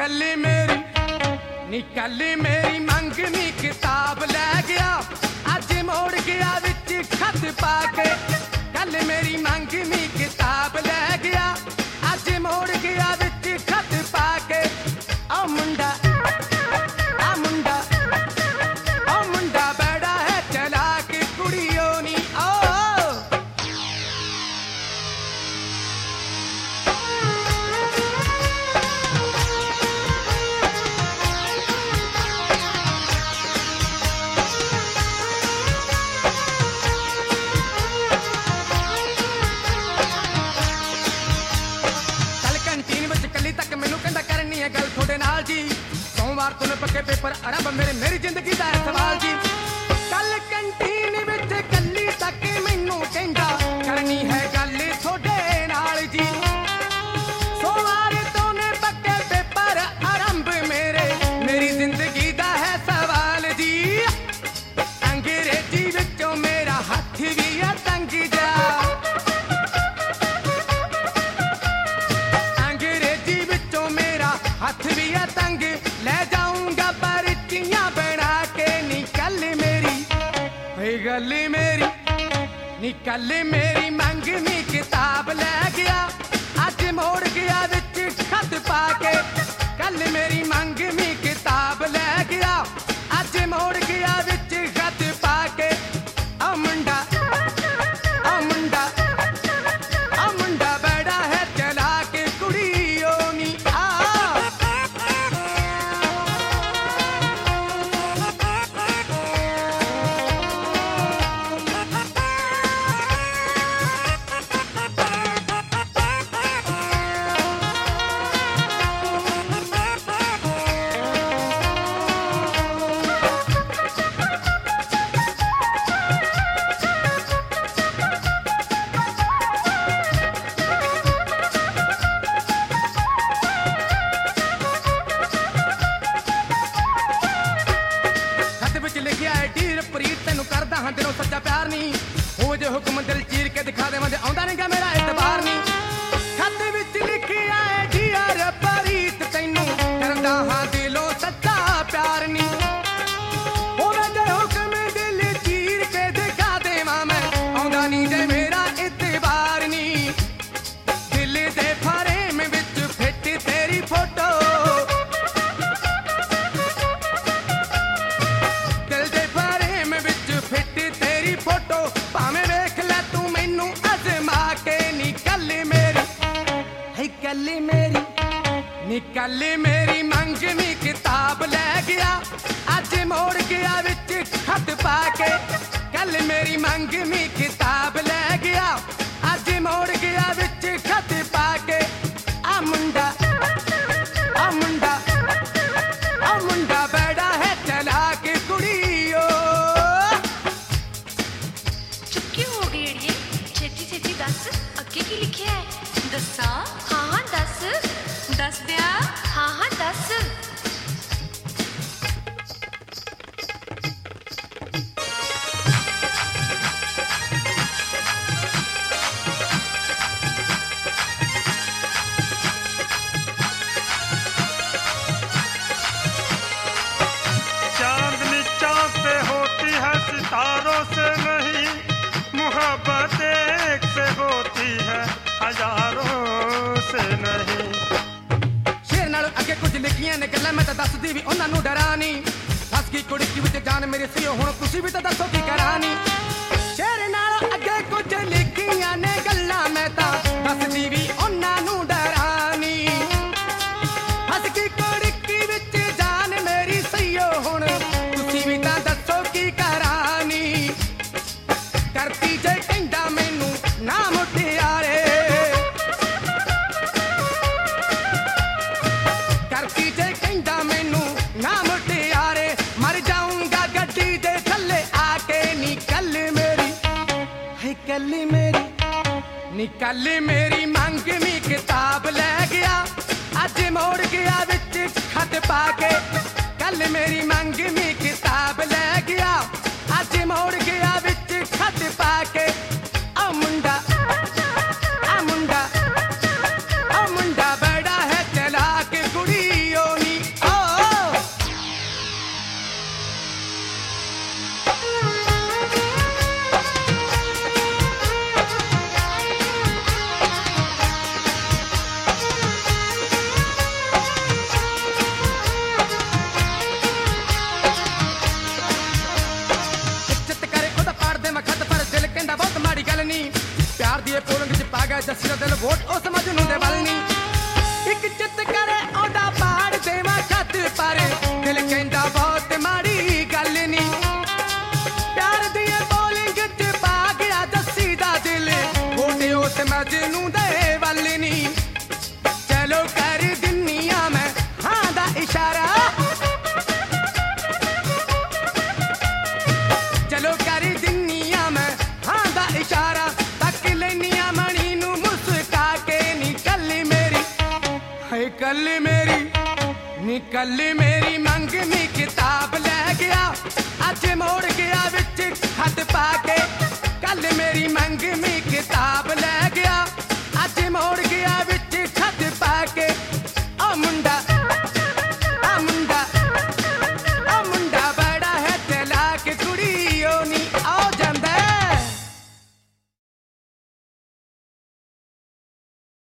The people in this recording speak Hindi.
कल मेरी मंगनी किताब लै गया, अज मोड़ गया विच खत पाके। कल मेरी मंगनी किताब लै गया, अज मोड़ गया विच खत पाके। ओ मुंडा आ मुंडा ओ मुंडा बड़ा है चलाक, कुड़ियों नी ओ गल थोड़े नाल जी। सोमवार तूने पक्के पेपर अरब मेरी जिंदगी दा सवाल जी। कल कैंटीन विच कल्ली तक मैनू कहंदा करनी है गल थोड़े नाल जी। सोमवार तूने पक्के पेपर अरब मेरी जिंदगी दा है सवाल जी। अंग्रेजी विचों मेरा हथ भी है तंग जा, हथ भी है तंग, ले जाऊंगा पर्चियां बना के। निकल मेरी निकल मेरी मंगनी किताब लै गया, अज मोड़ गया विच खत पाके। कल मेरी मंगनी किताब लै गया, अज मोड़ गया विच खत पाके। ओ मुंडा ओ मुंडा ओ मुंडा बड़ा है चलाक, कुड़ियों नी आ दिलों सच्चा प्यार नहीं हो जे हुक्म दिल चीर के दिखा दे मुझे आंदा नहीं गा मेरा एतबार नहीं। खत विच लिखिया है डियर परीत तैनू करदा हां दिलों सच्चा प्यार नहीं। होवे जे हुक्म दिल चीर के दिखा देवां मैं आंदा नहीं जे मेरा एतबार नहीं। दिल दे फ्रेम विच फिट तेरी फोटो, दिल दे फ्रेम विच फिट तेरी फोटो, भावें वेख लै तू मैनू अजमा के। निकल मेरी मंगनी किताब लै गया, अज मोड़ गया विच खत पाके। कल मेरी मंगनी किताब लै गया, अज मोड़ गया विच खत पाके। आ मुंडा आ मुंडा आ मुंडा बड़ा है चलाक, कुड़ियों। दस अगे की लिखिया है? दसा? हाँ हाँ दस दिया। हाँ हाँ दस। चांदनी चाँद से होती है सितारों से नहीं, मुहब्बत एक से होती है हजारों से नहीं। शेर नाल अगे कुछ लिखियां ने गल्लां मैं तां दसदी भी उन्हां नूं डरानी। दस की कुड़ी की विच जान मेरी सी हुण तुसीं भी तां दसो की करानी। शेर नाल अगे कुछ लिखियां ने गल्लां मैं तां दसदी भी उन्हां नूं डरानी। दस की कुड़ी की विच जान मेरी सी हुण तुसीं भी तां दसो की करानी। करती जे कहंदा मैनू ना मुटियारे, करती जे कहंदा मैनू ना मुटियारे, मर जाऊंगा गड्डी दे थल्ले आके। निकल मेरी मंगनी किताब लै गया, अज मोड़ गया विच खत पाके। कल मेरी मंगनी किताब लै गया, अज मोड़ गया विच खत पाके। ओ मुंडा आ मुंडा बड़ा है चलाक, कुड़ियों निकल मेरी मंगनी किताब लै गया अज मोड़ गया विच